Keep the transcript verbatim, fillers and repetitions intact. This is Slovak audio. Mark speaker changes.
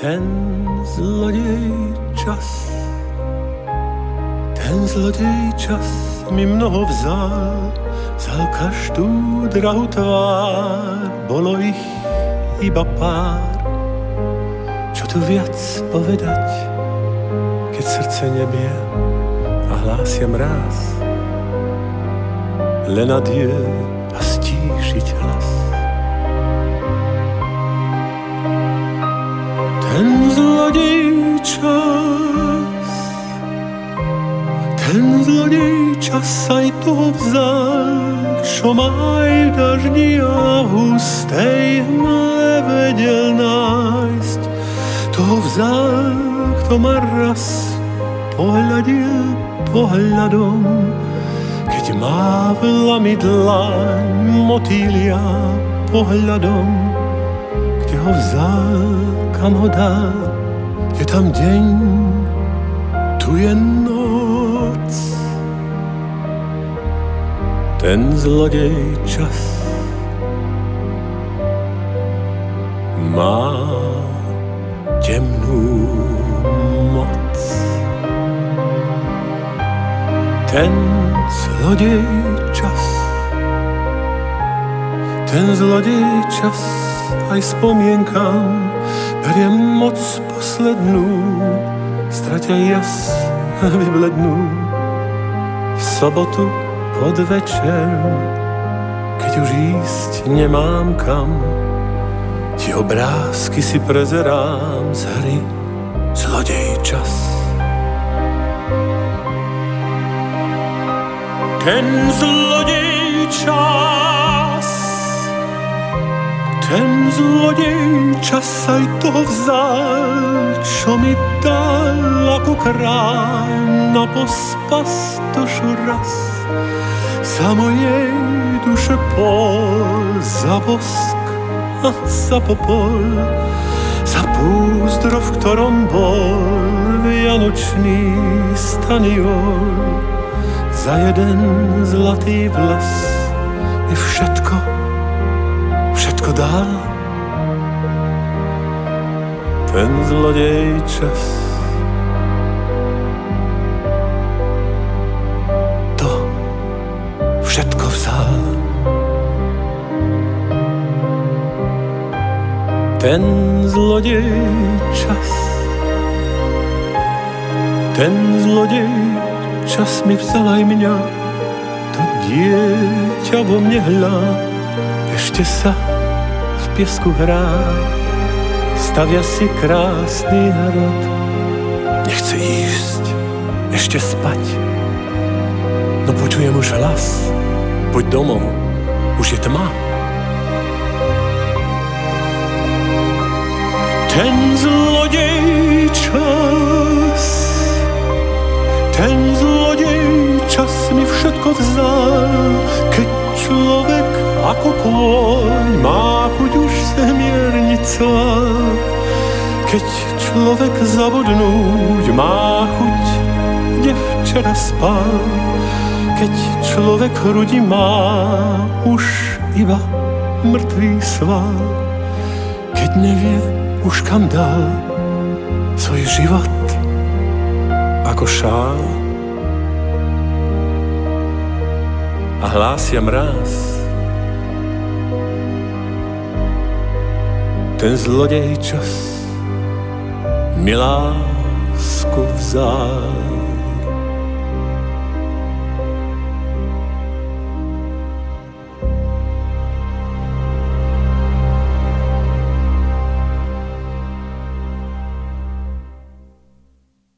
Speaker 1: Ten zlodej čas, ten zlodej čas mi mnoho vzal, vzal každú drahú tvár, bolo ich iba pár. Čo tu viac povedať, keď srdce nebie a hlásia mráz, len adieu a stíšiť hlas. Ten zlodej čas, ten zlodej čas aj toho vzal, čo ma aj daždi a v hustej hmle vedel nájsť. Toho vzal, kto ma raz pohľadil pohľadom, keď mávla mi dlaň motýlia pohľadom. Kde ho vzal, kam ho dal, je tam deň, tu je noc. Ten zlodej čas má temnú moc. Ten zlodej čas, ten zlodej čas aj spomienkam beriem moc poslednú, stratia jas vyblednú. V sobotu pod večer, keď už ísť nemám kam, tie obrázky si prezerám z hry zlodej čas. Ten zlodej čas, ten zlodej čas aj toho vzal, čo mi dal ako kráľ na pospas dušu raz. Za mojej duše pol, za bosk a za popol, za púzdro, v ktorom bol vianočný staniol. Za jeden zlatý vlas mi všetko, všetko dal. Ten zlodej čas to všetko vzal. Ten zlodej čas, ten zlodej čas mi vzal aj mňa, to dieťa vo mne hľa, ešte sa v piesku hrá, stavia si krásny hrad, nechce ísť, ešte spať, no počujem už hlas, poď domov, už je tma. Ten zlodej čas, ten zlodej čas mi všetko vzal, keď človek ako kôň má chuť už semiernica, keď človek zabudnúť má chuť, kde včera spal, keď človek hrudi má už iba mŕtvý sval, keď nevie už kam dal svoj život ako šál. A hlásia mráz, ten zlodej čas mi lásku vzal.